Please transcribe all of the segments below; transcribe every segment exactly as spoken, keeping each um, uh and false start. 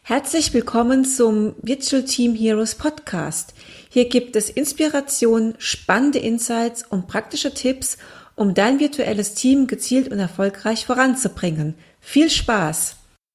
Herzlich willkommen zum Virtual Team Heroes Podcast. Hier gibt es Inspiration, spannende Insights und praktische Tipps, um dein virtuelles Team gezielt und erfolgreich voranzubringen. Viel Spaß!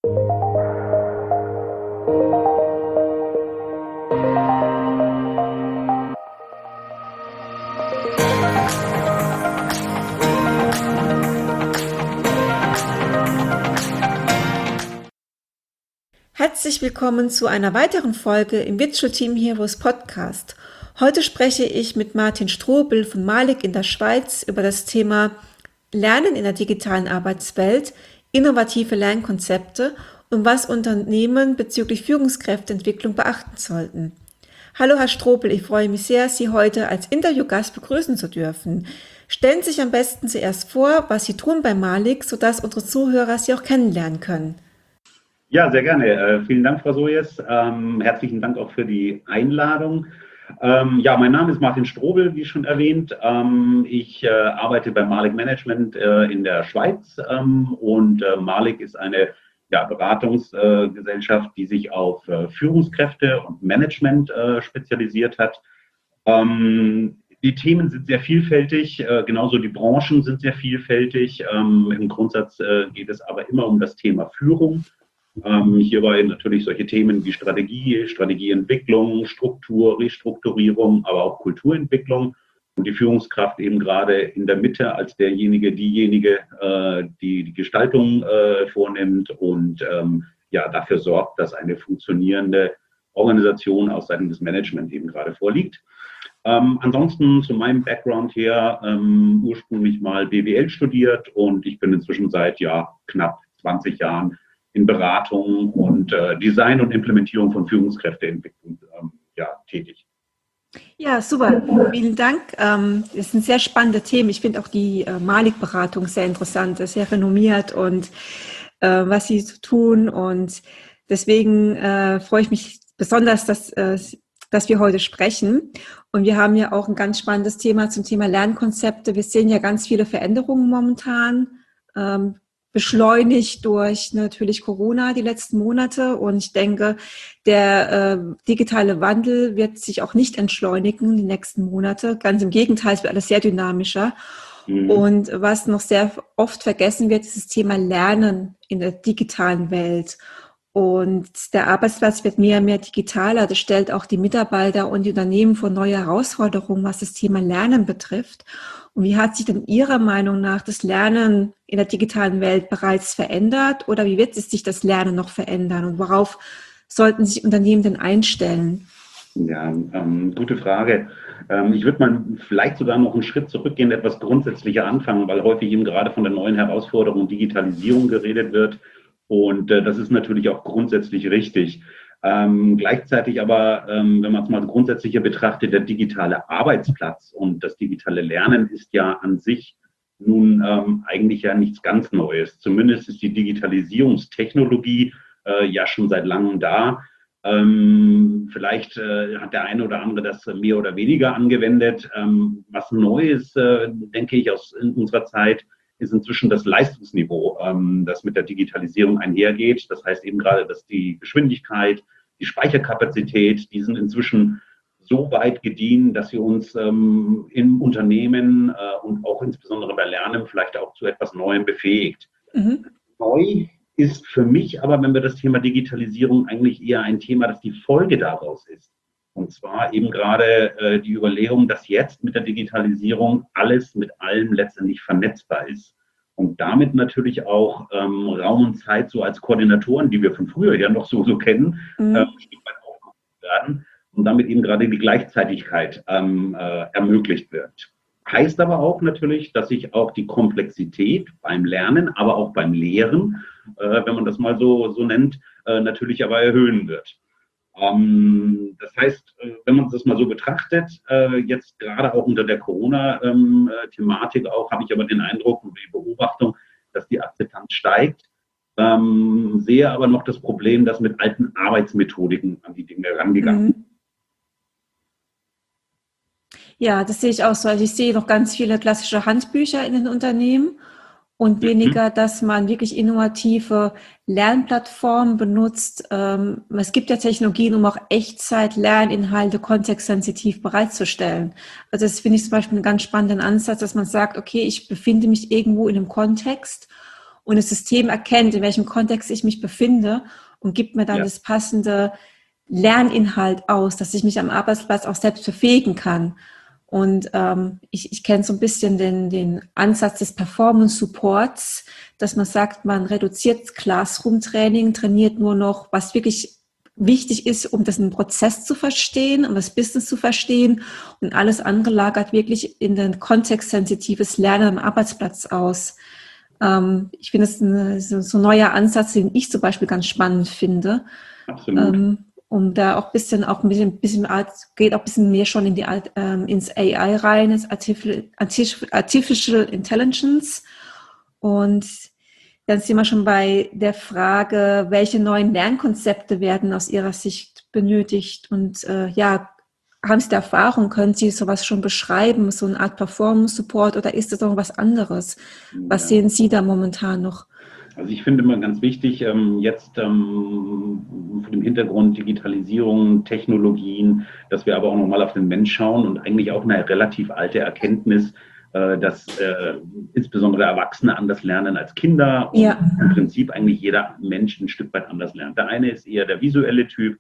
Herzlich willkommen zu einer weiteren Folge im Virtual Team Heroes Podcast. Heute spreche ich mit Martin Strobel von Malik in der Schweiz über das Thema Lernen in der digitalen Arbeitswelt, innovative Lernkonzepte und was Unternehmen bezüglich Führungskräfteentwicklung beachten sollten. Hallo Herr Strobel, ich freue mich sehr, Sie heute als Interviewgast begrüßen zu dürfen. Stellen Sie sich am besten zuerst vor, was Sie tun bei Malik, sodass unsere Zuhörer Sie auch kennenlernen können. Ja, sehr gerne. Äh, vielen Dank, Frau Sojes. Ähm, herzlichen Dank auch für die Einladung. Ähm, ja, mein Name ist Martin Strobel, wie schon erwähnt. Ähm, ich äh, arbeite bei Malik Management äh, in der Schweiz ähm, und äh, Malik ist eine ja, Beratungsgesellschaft, äh, die sich auf äh, Führungskräfte und Management äh, spezialisiert hat. Ähm, die Themen sind sehr vielfältig, äh, genauso die Branchen sind sehr vielfältig. Ähm, Im Grundsatz äh, geht es aber immer um das Thema Führung. Ähm, hierbei natürlich solche Themen wie Strategie, Strategieentwicklung, Struktur, Restrukturierung, aber auch Kulturentwicklung und die Führungskraft eben gerade in der Mitte als derjenige, diejenige, äh, die die Gestaltung äh, vornimmt und ähm, ja dafür sorgt, dass eine funktionierende Organisation aus Seiten des Management eben gerade vorliegt. Ähm, ansonsten zu meinem Background her, ähm, ursprünglich mal B W L studiert und ich bin inzwischen seit ja knapp zwanzig Jahren in Beratung und äh, Design und Implementierung von Führungskräfteentwicklung ähm, ja, tätig. Ja, super. Vielen Dank. Ähm, es sind sehr spannende Themen. Ich finde auch die äh, Malik-Beratung sehr interessant, sehr renommiert und äh, was sie so tun. Und deswegen äh, freue ich mich besonders, dass, äh, dass wir heute sprechen. Und wir haben ja auch ein ganz spannendes Thema zum Thema Lernkonzepte. Wir sehen ja ganz viele Veränderungen momentan. Ähm, beschleunigt durch natürlich Corona die letzten Monate. Und ich denke, der äh, digitale Wandel wird sich auch nicht entschleunigen die nächsten Monate. Ganz im Gegenteil, es wird alles sehr dynamischer. Mhm. Und was noch sehr oft vergessen wird, ist das Thema Lernen in der digitalen Welt. Und der Arbeitsplatz wird mehr und mehr digitaler. Das stellt auch die Mitarbeiter und die Unternehmen vor neue Herausforderungen, was das Thema Lernen betrifft. Und wie hat sich denn Ihrer Meinung nach das Lernen in der digitalen Welt bereits verändert oder wie wird es sich das Lernen noch verändern und worauf sollten sich Unternehmen denn einstellen? Ja, ähm, gute Frage. Ähm, ich würde mal vielleicht sogar noch einen Schritt zurückgehen, etwas grundsätzlicher anfangen, weil häufig eben gerade von der neuen Herausforderung Digitalisierung geredet wird. Und äh, das ist natürlich auch grundsätzlich richtig. Ähm, gleichzeitig aber, ähm, wenn man es mal grundsätzlicher betrachtet, der digitale Arbeitsplatz und das digitale Lernen ist ja an sich nun ähm, eigentlich ja nichts ganz Neues. Zumindest ist die Digitalisierungstechnologie äh, ja schon seit langem da. Ähm, vielleicht äh, hat der eine oder andere das mehr oder weniger angewendet. Ähm, was Neues, äh, denke ich, aus in unserer Zeit ist inzwischen das Leistungsniveau, ähm, das mit der Digitalisierung einhergeht. Das heißt eben gerade, dass die Geschwindigkeit, die Speicherkapazität, die sind inzwischen so weit gediehen, dass sie uns ähm, im Unternehmen äh, und auch insbesondere bei Lernen vielleicht auch zu etwas Neuem befähigt. Mhm. Neu ist für mich aber, wenn wir das Thema Digitalisierung eigentlich eher ein Thema, das die Folge daraus ist. Und zwar eben gerade äh, die Überlegung, dass jetzt mit der Digitalisierung alles mit allem letztendlich vernetzbar ist. Und damit natürlich auch ähm, Raum und Zeit so als Koordinatoren, die wir von früher ja noch so, so kennen, mhm. äh, ein Stück weit aufgehoben werden und damit eben gerade die Gleichzeitigkeit ähm, äh, ermöglicht wird. Heißt aber auch natürlich, dass sich auch die Komplexität beim Lernen, aber auch beim Lehren, äh, wenn man das mal so, so nennt, äh, natürlich aber erhöhen wird. Ähm, das heißt, wenn man das mal so betrachtet, äh, jetzt gerade auch unter der Corona-Thematik auch, habe ich aber den Eindruck und die Beobachtung, dass die Akzeptanz steigt. Ähm, sehe aber noch das Problem, dass mit alten Arbeitsmethodiken an die Dinge herangegangen wird. Mhm. Ja, das sehe ich auch so. Also ich sehe noch ganz viele klassische Handbücher in den Unternehmen und Mhm. weniger, dass man wirklich innovative Lernplattformen benutzt. Ähm, es gibt ja Technologien, um auch Echtzeit-Lerninhalte kontextsensitiv bereitzustellen. Also das finde ich zum Beispiel einen ganz spannenden Ansatz, dass man sagt, okay, ich befinde mich irgendwo in einem Kontext und das System erkennt, in welchem Kontext ich mich befinde und gibt mir dann Ja, das passende Lerninhalt aus, dass ich mich am Arbeitsplatz auch selbst befähigen kann. Und ähm, ich, ich kenne so ein bisschen den, den Ansatz des Performance Supports, dass man sagt, man reduziert Classroom-Training, trainiert nur noch, was wirklich wichtig ist, um das einen Prozess zu verstehen, um das Business zu verstehen, und alles andere lagert wirklich in den kontextsensitives Lernen am Arbeitsplatz aus. Ähm, ich finde es ein, so, so ein neuer Ansatz, den ich zum Beispiel ganz spannend finde, absolut. ähm, um da auch ein bisschen, auch ein bisschen, bisschen geht auch ein bisschen mehr schon in die, ähm, ins A I rein, ins Artificial, Artificial Intelligence. Und dann sind wir schon bei der Frage, welche neuen Lernkonzepte werden aus Ihrer Sicht benötigt? Und äh, ja, haben Sie da Erfahrung? Können Sie sowas schon beschreiben, so eine Art Performance Support, oder ist das noch was anderes? Was Ja. sehen Sie da momentan noch? Also ich finde immer ganz wichtig, ähm, jetzt ähm, vor dem Hintergrund Digitalisierung, Technologien, dass wir aber auch nochmal auf den Mensch schauen und eigentlich auch eine relativ alte Erkenntnis, äh, dass äh, insbesondere Erwachsene anders lernen als Kinder und Ja, im Prinzip eigentlich jeder Mensch ein Stück weit anders lernt. Der eine ist eher der visuelle Typ,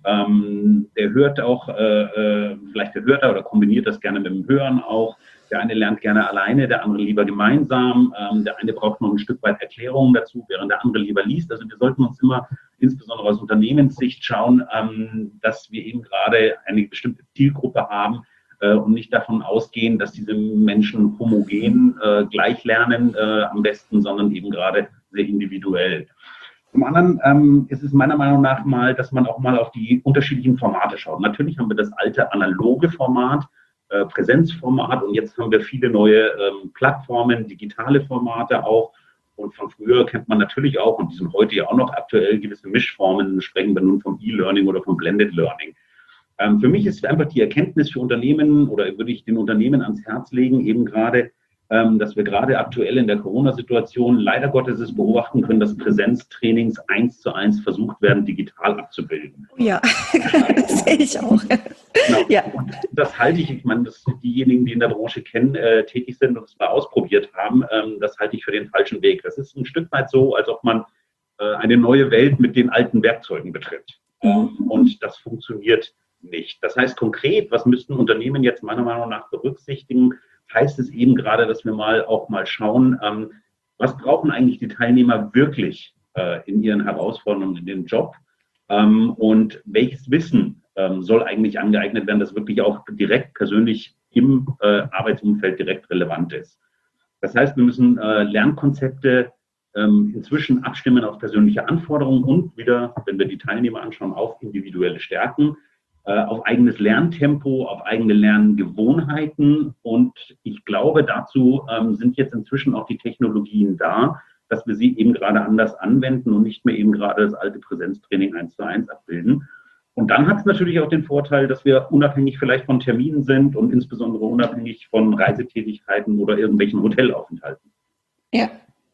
ähm, der hört auch, äh, äh, vielleicht hört er oder kombiniert das gerne mit dem Hören auch. Der eine lernt gerne alleine, der andere lieber gemeinsam. Ähm, der eine braucht noch ein Stück weit Erklärungen dazu, während der andere lieber liest. Also wir sollten uns immer, insbesondere aus Unternehmenssicht, schauen, ähm, dass wir eben gerade eine bestimmte Zielgruppe haben äh, und nicht davon ausgehen, dass diese Menschen homogen äh, gleich lernen äh, am besten, sondern eben gerade sehr individuell. Zum anderen ähm, ist es meiner Meinung nach mal, dass man auch mal auf die unterschiedlichen Formate schaut. Natürlich haben wir das alte analoge Format, äh, Präsenzformat, und jetzt haben wir viele neue ähm, Plattformen, digitale Formate auch. Und von früher kennt man natürlich auch, und die sind heute ja auch noch aktuell, gewisse Mischformen. Sprechen wir nun vom E-Learning oder vom Blended Learning. Ähm, für mich ist einfach die Erkenntnis für Unternehmen, oder würde ich den Unternehmen ans Herz legen, eben gerade, ähm, dass wir gerade aktuell in der Corona-Situation leider Gottes es beobachten können, dass Präsenztrainings eins zu eins versucht werden, digital abzubilden. ja, das sehe ich auch. Genau. Ja. Und das halte ich, ich meine, dass diejenigen, die in der Branche kennen, äh, tätig sind und es mal ausprobiert haben, ähm, das halte ich für den falschen Weg. Das ist ein Stück weit so, als ob man äh, eine neue Welt mit den alten Werkzeugen betritt. Mhm. Ähm, und das funktioniert nicht. Das heißt konkret, was müssten Unternehmen jetzt meiner Meinung nach berücksichtigen, heißt es eben gerade, dass wir mal auch mal schauen, ähm, was brauchen eigentlich die Teilnehmer wirklich äh, in ihren Herausforderungen in dem Job, ähm, und welches Wissen ähm, soll eigentlich angeeignet werden, das wirklich auch direkt persönlich im äh, Arbeitsumfeld direkt relevant ist. Das heißt, wir müssen äh, Lernkonzepte ähm, inzwischen abstimmen auf persönliche Anforderungen und wieder, wenn wir die Teilnehmer anschauen, auf individuelle Stärken, äh, auf eigenes Lerntempo, auf eigene Lerngewohnheiten. Und ich glaube, dazu ähm, sind jetzt inzwischen auch die Technologien da, dass wir sie eben gerade anders anwenden und nicht mehr eben gerade das alte Präsenztraining eins zu eins abbilden. Und dann hat es natürlich auch den Vorteil, dass wir unabhängig vielleicht von Terminen sind und insbesondere unabhängig von Reisetätigkeiten oder irgendwelchen Hotelaufenthalten. Ja,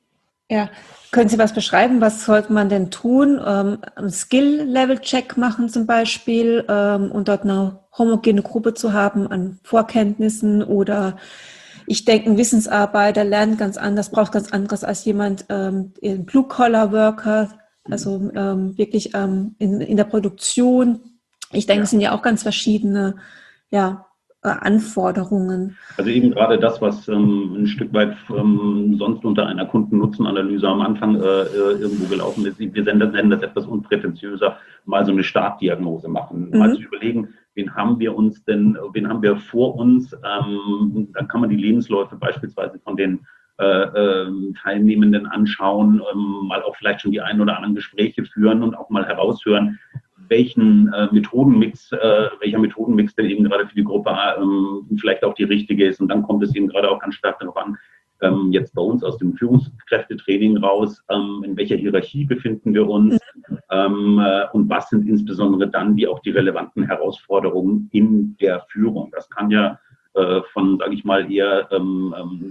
ja. Können Sie was beschreiben? Was sollte man denn tun? Ähm, einen Skill-Level-Check machen zum Beispiel, ähm, und dort eine homogene Gruppe zu haben an Vorkenntnissen, oder ich denke, ein Wissensarbeiter lernt ganz anders, braucht ganz anderes als jemand, ähm, ein Blue-Collar-Worker, also ähm, wirklich ähm, in, in der Produktion. Ich denke, es Ja. sind ja auch ganz verschiedene, ja, äh, Anforderungen. Also eben gerade das, was ähm, ein Stück weit ähm, sonst unter einer Kundennutzenanalyse am Anfang äh, irgendwo gelaufen ist. Wir nennen das etwas unprätentiöser, mal so eine Startdiagnose machen, mal zu Mhm. überlegen, wen haben wir uns denn, wen haben wir vor uns. Ähm, dann kann man die Lebensläufe beispielsweise von den äh, äh, Teilnehmenden anschauen, ähm, mal auch vielleicht schon die ein oder anderen Gespräche führen und auch mal heraushören, welchen äh, Methodenmix, äh, welcher Methodenmix denn eben gerade für die Gruppe ähm, vielleicht auch die richtige ist. Und dann kommt es eben gerade auch ganz stark darauf an, ähm, jetzt bei uns aus dem Führungskräftetraining raus, ähm, in welcher Hierarchie befinden wir uns, ähm, äh, und was sind insbesondere dann die auch die relevanten Herausforderungen in der Führung. Das kann ja äh, von, sage ich mal, eher ähm,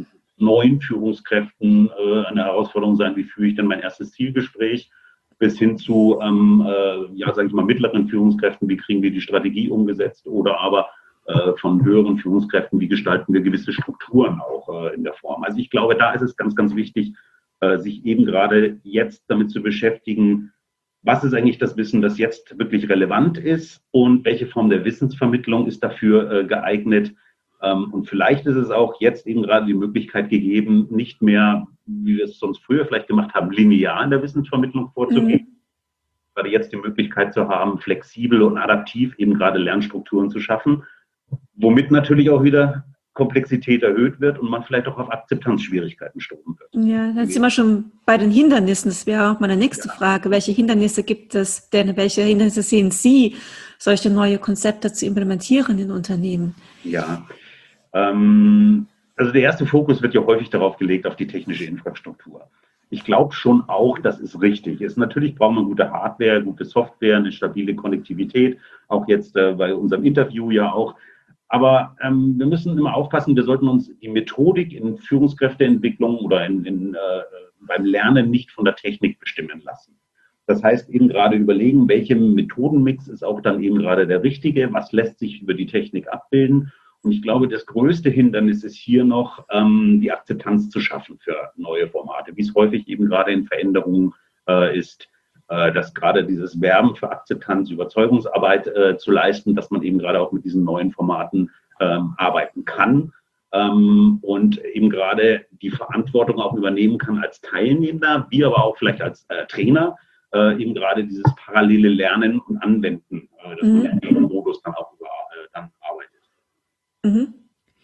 neuen Führungskräften äh, eine Herausforderung sein, wie führe ich denn mein erstes Zielgespräch, bis hin zu, ähm, äh, ja, sage ich mal, mittleren Führungskräften, wie kriegen wir die Strategie umgesetzt, oder aber äh, von höheren Führungskräften, wie gestalten wir gewisse Strukturen auch äh, in der Form. Also ich glaube, da ist es ganz, ganz wichtig, äh, sich eben gerade jetzt damit zu beschäftigen, was ist eigentlich das Wissen, das jetzt wirklich relevant ist und welche Form der Wissensvermittlung ist dafür äh, geeignet. Ähm, und vielleicht ist es auch jetzt eben gerade die Möglichkeit gegeben, nicht mehr, wie wir es sonst früher vielleicht gemacht haben, linear in der Wissensvermittlung vorzugehen. Mhm. Gerade jetzt die Möglichkeit zu haben, flexibel und adaptiv eben gerade Lernstrukturen zu schaffen, womit natürlich auch wieder Komplexität erhöht wird und man vielleicht auch auf Akzeptanzschwierigkeiten stoßen wird. Ja, dann sind wir schon bei den Hindernissen. Das wäre auch meine nächste ja. Frage. Welche Hindernisse gibt es denn? Welche Hindernisse sehen Sie, solche neue Konzepte zu implementieren in Unternehmen? Ja, ähm, also der erste Fokus wird ja häufig darauf gelegt, auf die technische Infrastruktur. Ich glaube schon auch, das ist richtig. Ist, natürlich braucht man gute Hardware, gute Software, eine stabile Konnektivität. Auch jetzt äh, bei unserem Interview ja auch. Aber ähm, wir müssen immer aufpassen, wir sollten uns die Methodik in Führungskräfteentwicklung oder in, in, äh, beim Lernen nicht von der Technik bestimmen lassen. Das heißt eben gerade überlegen, welcher Methodenmix ist auch dann eben gerade der richtige, was lässt sich über die Technik abbilden. Und ich glaube, das größte Hindernis ist hier noch, ähm, die Akzeptanz zu schaffen für neue Formate, wie es häufig eben gerade in Veränderungen äh, ist. Dass gerade dieses Werben für Akzeptanz, Überzeugungsarbeit äh, zu leisten, dass man eben gerade auch mit diesen neuen Formaten ähm, arbeiten kann ähm, und eben gerade die Verantwortung auch übernehmen kann als Teilnehmer, wie aber auch vielleicht als äh, Trainer, äh, eben gerade dieses parallele Lernen und Anwenden, äh, dass mhm. man in diesem Modus dann auch über, äh, dann arbeitet. Mhm.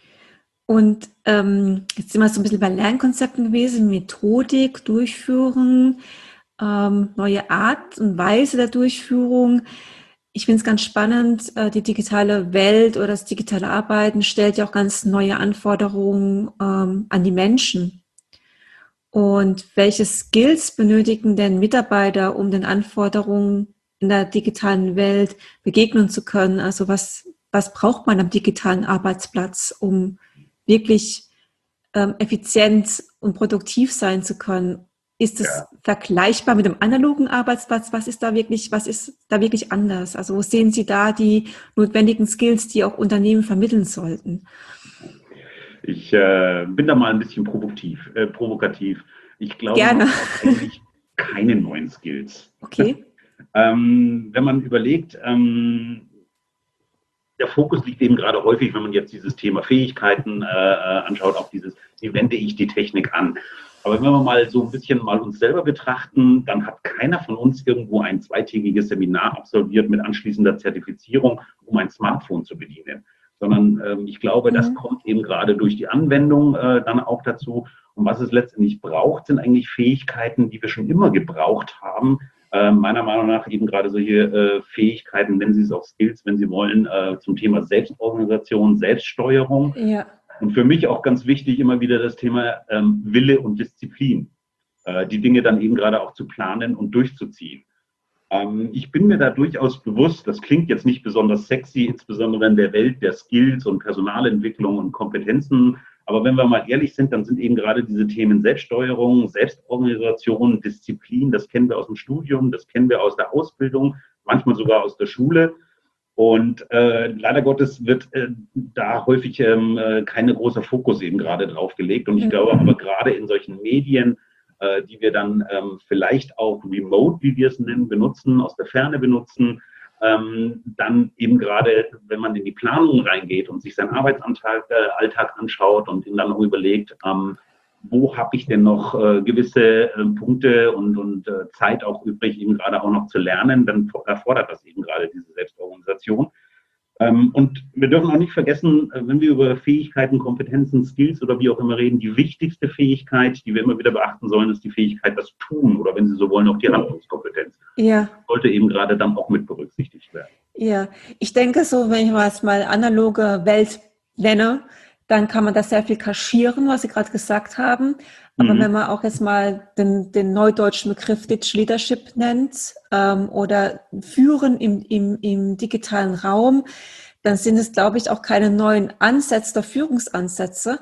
Und ähm, jetzt sind wir so ein bisschen bei Lernkonzepten gewesen, Methodik, Durchführen, Ähm, neue Art und Weise der Durchführung. Ich finde es ganz spannend, äh, die digitale Welt oder das digitale Arbeiten stellt ja auch ganz neue Anforderungen ähm, an die Menschen. Und welche Skills benötigen denn Mitarbeiter, um den Anforderungen in der digitalen Welt begegnen zu können? Also was, was braucht man am digitalen Arbeitsplatz, um wirklich ähm, effizient und produktiv sein zu können? Ist es ja. vergleichbar mit dem analogen Arbeitsplatz? Was ist da wirklich, was ist da wirklich anders? Also wo sehen Sie da die notwendigen Skills, die auch Unternehmen vermitteln sollten? Ich äh, bin da mal ein bisschen provokativ. Äh, provokativ. Ich glaube, Gerne. man braucht eigentlich keine neuen Skills. Okay. ähm, wenn man überlegt, ähm, der Fokus liegt eben gerade häufig, wenn man jetzt dieses Thema Fähigkeiten äh, anschaut, auf dieses, wie wende ich die Technik an? Aber wenn wir mal so ein bisschen mal uns selber betrachten, dann hat keiner von uns irgendwo ein zweitägiges Seminar absolviert mit anschließender Zertifizierung, um ein Smartphone zu bedienen. Sondern ähm, ich glaube, das mhm. kommt eben gerade durch die Anwendung äh, dann auch dazu. Und was es letztendlich braucht, sind eigentlich Fähigkeiten, die wir schon immer gebraucht haben. Äh, meiner Meinung nach eben gerade solche äh, Fähigkeiten, nennen Sie es auch Skills, wenn Sie wollen, äh, zum Thema Selbstorganisation, Selbststeuerung. Ja. Und für mich auch ganz wichtig immer wieder das Thema ähm, Wille und Disziplin, äh, die Dinge dann eben gerade auch zu planen und durchzuziehen. Ähm, ich bin mir da durchaus bewusst, das klingt jetzt nicht besonders sexy, insbesondere in der Welt der Skills und Personalentwicklung und Kompetenzen. Aber wenn wir mal ehrlich sind, dann sind eben gerade diese Themen Selbststeuerung, Selbstorganisation, Disziplin, das kennen wir aus dem Studium, das kennen wir aus der Ausbildung, manchmal sogar aus der Schule. Und äh, leider Gottes wird äh, da häufig ähm, äh, kein großer Fokus eben gerade drauf gelegt. Und ich glaube aber gerade in solchen Medien, äh, die wir dann ähm, vielleicht auch remote, wie wir es nennen, benutzen, aus der Ferne benutzen, ähm, dann eben gerade, wenn man in die Planung reingeht und sich seinen Arbeitsalltag äh, Alltag anschaut und ihn dann auch überlegt, ähm, wo habe ich denn noch äh, gewisse äh, Punkte und, und äh, Zeit auch übrig, eben gerade auch noch zu lernen, dann erfordert das eben gerade diese Selbstorganisation. Ähm, und wir dürfen auch nicht vergessen, äh, wenn wir über Fähigkeiten, Kompetenzen, Skills oder wie auch immer reden, die wichtigste Fähigkeit, die wir immer wieder beachten sollen, ist die Fähigkeit, das Tun oder wenn Sie so wollen, auch die Handlungskompetenz. Ja. Das sollte eben gerade dann auch mit berücksichtigt werden. Ja, ich denke so, wenn ich mal mal analoge Welt nenne, dann kann man das sehr viel kaschieren, was Sie gerade gesagt haben. Aber mhm. wenn man auch jetzt mal den, den neudeutschen Begriff Digital Leadership nennt ähm, oder Führen im, im, im digitalen Raum, dann sind es, glaube ich, auch keine neuen Ansätze oder Führungsansätze,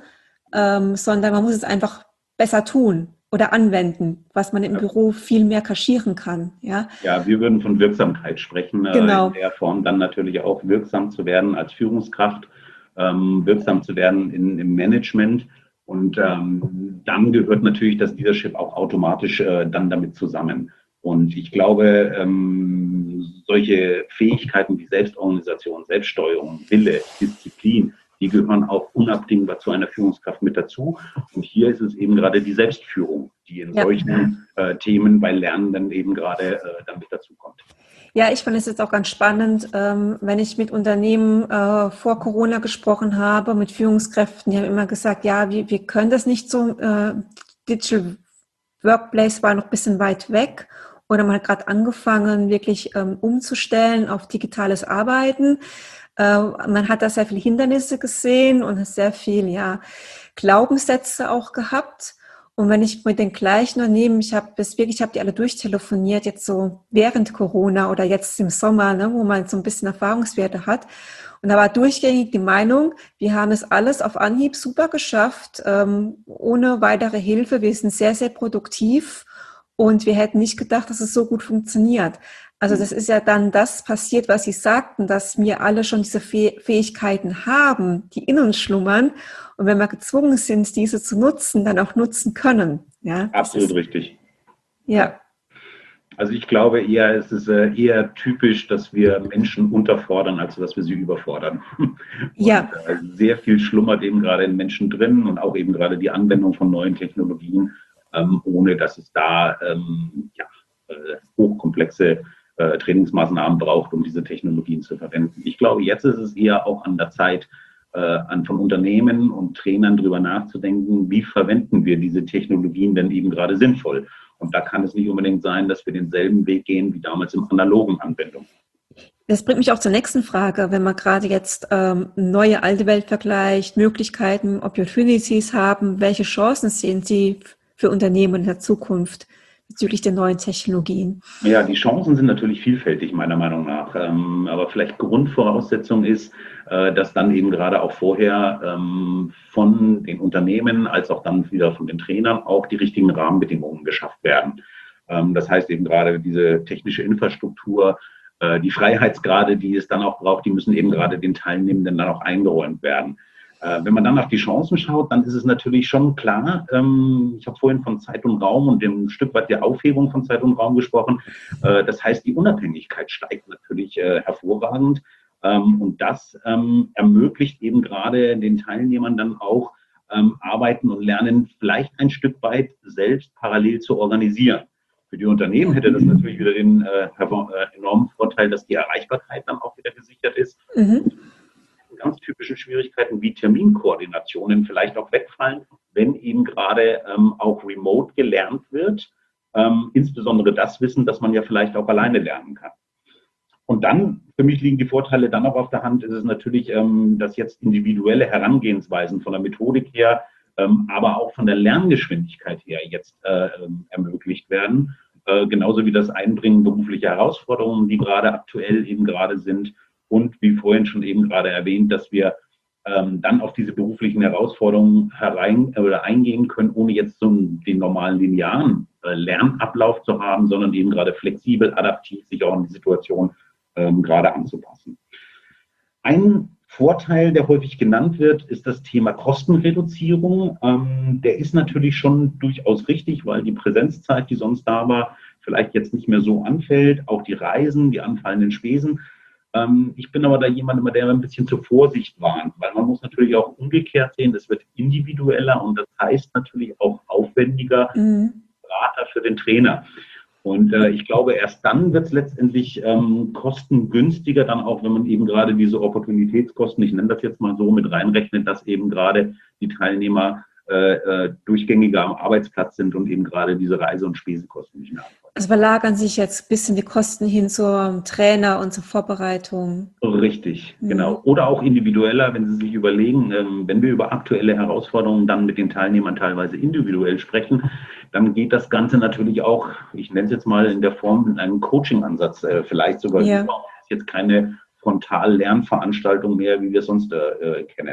ähm, sondern man muss es einfach besser tun oder anwenden, was man im Ja. Büro viel mehr kaschieren kann. Ja, Ja, wir würden von Wirksamkeit sprechen, äh, in genau. der Form dann natürlich auch wirksam zu werden als Führungskraft, ähm, wirksam zu werden in, im Management. Und ähm, dann gehört natürlich das Leadership auch automatisch äh, dann damit zusammen. Und ich glaube, ähm, solche Fähigkeiten wie Selbstorganisation, Selbststeuerung, Wille, Disziplin, die gehören auch unabdingbar zu einer Führungskraft mit dazu. Und hier ist es eben gerade die Selbstführung, die in Ja. solchen äh, Themen bei Lernenden eben gerade äh, dann mit dazu kommt. Ja, ich fand es jetzt auch ganz spannend, ähm, wenn ich mit Unternehmen äh, vor Corona gesprochen habe, mit Führungskräften, die haben immer gesagt, ja, wir, wir können das nicht so, äh, Digital Workplace war noch ein bisschen weit weg oder man hat gerade angefangen, wirklich ähm, umzustellen auf digitales Arbeiten. Äh, man hat da sehr viele Hindernisse gesehen und sehr viel, ja, Glaubenssätze auch gehabt. Und wenn ich mit den gleichen Unternehmen, ich habe das wirklich, ich habe die alle durchtelefoniert, jetzt so während Corona oder jetzt im Sommer, ne, wo man so ein bisschen Erfahrungswerte hat. Und da war durchgängig die Meinung, wir haben es alles auf Anhieb super geschafft, ähm, ohne weitere Hilfe. Wir sind sehr, sehr produktiv und wir hätten nicht gedacht, dass es so gut funktioniert. Also das ist ja dann das passiert, was Sie sagten, dass wir alle schon diese Fähigkeiten haben, die in uns schlummern. Und wenn wir gezwungen sind, diese zu nutzen, dann auch nutzen können. Ja, Absolut ist, richtig. ja. Also ich glaube eher, es ist äh, eher typisch, dass wir Menschen unterfordern, als dass wir sie überfordern. Und Ja. äh, sehr viel schlummert eben gerade in Menschen drin und auch eben gerade die Anwendung von neuen Technologien, ähm, ohne dass es da ähm, ja, äh, hochkomplexe äh, Trainingsmaßnahmen braucht, um diese Technologien zu verwenden. Ich glaube, jetzt ist es eher auch an der Zeit, äh, an von Unternehmen und Trainern darüber nachzudenken, wie verwenden wir diese Technologien denn eben gerade sinnvoll. Und da kann es nicht unbedingt sein, dass wir denselben Weg gehen wie damals im analogen Anwendung. Das bringt mich auch zur nächsten Frage. Wenn man gerade jetzt ähm, neue, alte Welt vergleicht, Möglichkeiten, Opportunities haben, welche Chancen sehen Sie für Unternehmen in der Zukunft bezüglich der neuen Technologien? Ja, die Chancen sind natürlich vielfältig, meiner Meinung nach. Ähm, aber vielleicht Grundvoraussetzung ist, äh, dass dann eben gerade auch vorher ähm, von den Unternehmen als auch dann wieder von den Trainern auch die richtigen Rahmenbedingungen geschafft werden. Ähm, das heißt eben gerade diese technische Infrastruktur, äh, die Freiheitsgrade, die es dann auch braucht, die müssen eben gerade den Teilnehmenden dann auch eingeräumt werden. Wenn man dann auf die Chancen schaut, dann ist es natürlich schon klar, ähm, ich habe vorhin von Zeit und Raum und dem Stück weit der Aufhebung von Zeit und Raum gesprochen. Äh, das heißt, die Unabhängigkeit steigt natürlich äh, hervorragend. Ähm, und das ähm, ermöglicht eben gerade den Teilnehmern dann auch ähm, Arbeiten und Lernen vielleicht ein Stück weit selbst parallel zu organisieren. Für die Unternehmen hätte das natürlich wieder den äh, enormen Vorteil, dass die Erreichbarkeit dann auch wieder gesichert ist. Mhm. Ganz typischen Schwierigkeiten wie Terminkoordinationen vielleicht auch wegfallen, wenn eben gerade ähm, auch remote gelernt wird. Ähm, insbesondere das Wissen, dass man ja vielleicht auch alleine lernen kann. Und dann, für mich liegen die Vorteile dann auch auf der Hand, ist es natürlich, ähm, dass jetzt individuelle Herangehensweisen von der Methodik her, ähm, aber auch von der Lerngeschwindigkeit her jetzt äh, ermöglicht werden. Äh, genauso wie das Einbringen beruflicher Herausforderungen, die gerade aktuell eben gerade sind. Und wie vorhin schon eben gerade erwähnt, dass wir ähm, dann auf diese beruflichen Herausforderungen herein oder eingehen können, ohne jetzt so den normalen linearen äh, Lernablauf zu haben, sondern eben gerade flexibel, adaptiv sich auch an die Situation ähm, gerade anzupassen. Ein Vorteil, der häufig genannt wird, ist das Thema Kostenreduzierung. Ähm, der ist natürlich schon durchaus richtig, weil die Präsenzzeit, die sonst da war, vielleicht jetzt nicht mehr so anfällt. Auch die Reisen, die anfallenden Spesen. Ich bin aber da jemand, der ein bisschen zur Vorsicht warnt, weil man muss natürlich auch umgekehrt sehen, es wird individueller und das heißt natürlich auch aufwendiger mhm. Berater für den Trainer. Und äh, ich glaube, erst dann wird es letztendlich ähm, kostengünstiger, dann auch, wenn man eben gerade diese Opportunitätskosten, ich nenne das jetzt mal so, mit reinrechnet, dass eben gerade die Teilnehmer äh, durchgängiger am Arbeitsplatz sind und eben gerade diese Reise- und Spesenkosten nicht mehr haben. Also verlagern sich jetzt ein bisschen die Kosten hin zum Trainer und zur Vorbereitung. Richtig, mhm. genau. Oder auch individueller, wenn Sie sich überlegen, ähm, wenn wir über aktuelle Herausforderungen dann mit den Teilnehmern teilweise individuell sprechen, dann geht das Ganze natürlich auch, ich nenne es jetzt mal in der Form mit einem Coaching-Ansatz äh, vielleicht sogar ja. über. Das ist jetzt keine Frontal-Lernveranstaltung mehr, wie wir es sonst äh, kennen.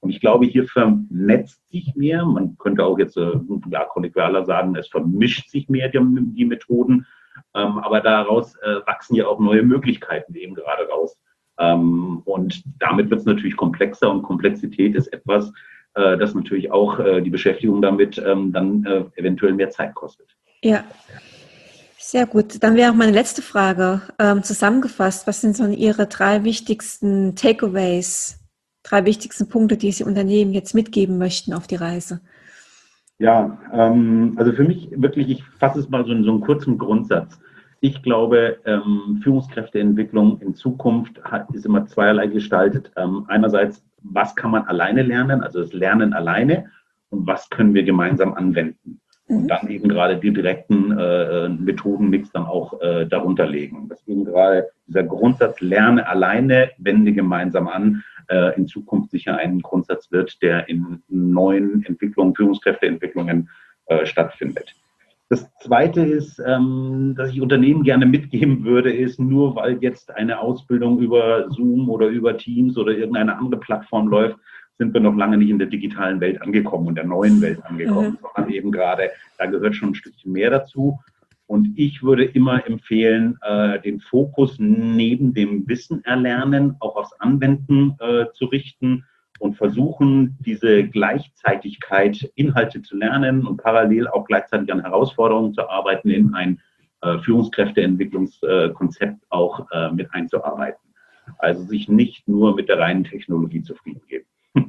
Und ich glaube, hier vernetzt sich mehr. Man könnte auch jetzt äh, ja, kollektivaler sagen, es vermischt sich mehr die, die Methoden. Ähm, aber daraus äh, wachsen ja auch neue Möglichkeiten eben gerade raus. Ähm, und damit wird es natürlich komplexer und Komplexität ist etwas, äh, das natürlich auch äh, die Beschäftigung damit ähm, dann äh, eventuell mehr Zeit kostet. Ja, sehr gut. Dann wäre auch meine letzte Frage ähm, zusammengefasst. Was sind so Ihre drei wichtigsten Takeaways, drei wichtigsten Punkte, die Sie Unternehmen jetzt mitgeben möchten auf die Reise? Ja, ähm, also für mich wirklich, ich fasse es mal so in so einen kurzen Grundsatz. Ich glaube, ähm, Führungskräfteentwicklung in Zukunft hat, ist immer zweierlei gestaltet. Ähm, einerseits, was kann man alleine lernen, also das Lernen alleine, und was können wir gemeinsam anwenden. Und dann eben gerade die direkten äh, Methodenmix dann auch äh, darunter legen. Das eben gerade dieser Grundsatz, lerne alleine, wende gemeinsam an, äh, in Zukunft sicher ein Grundsatz wird, der in neuen Entwicklungen, Führungskräfteentwicklungen äh, stattfindet. Das Zweite ist, ähm, dass ich Unternehmen gerne mitgeben würde, ist, nur weil jetzt eine Ausbildung über Zoom oder über Teams oder irgendeine andere Plattform läuft, sind wir noch lange nicht in der digitalen Welt angekommen und der neuen Welt angekommen, mhm. sondern eben gerade, da gehört schon ein Stückchen mehr dazu. Und ich würde immer empfehlen, äh, den Fokus neben dem Wissen erlernen auch aufs Anwenden äh, zu richten und versuchen, diese Gleichzeitigkeit, Inhalte zu lernen und parallel auch gleichzeitig an Herausforderungen zu arbeiten, in ein äh, Führungskräfteentwicklungskonzept äh, auch äh, mit einzuarbeiten. Also sich nicht nur mit der reinen Technologie zufrieden geben.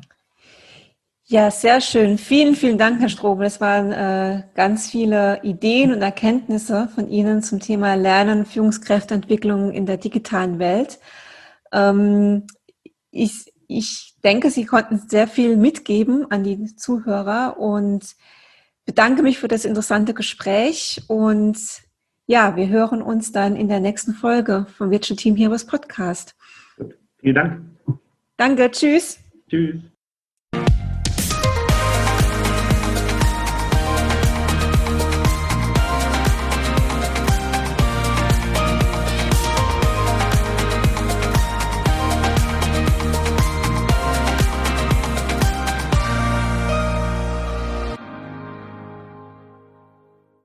Ja, sehr schön. Vielen, vielen Dank, Herr Strobel. Es waren äh, ganz viele Ideen und Erkenntnisse von Ihnen zum Thema Lernen, Führungskräfteentwicklung in der digitalen Welt. Ähm, ich, ich denke, Sie konnten sehr viel mitgeben an die Zuhörer und bedanke mich für das interessante Gespräch. Und ja, wir hören uns dann in der nächsten Folge vom Virtual Team Heroes Podcast. Vielen Dank. Danke, tschüss. Tschüss.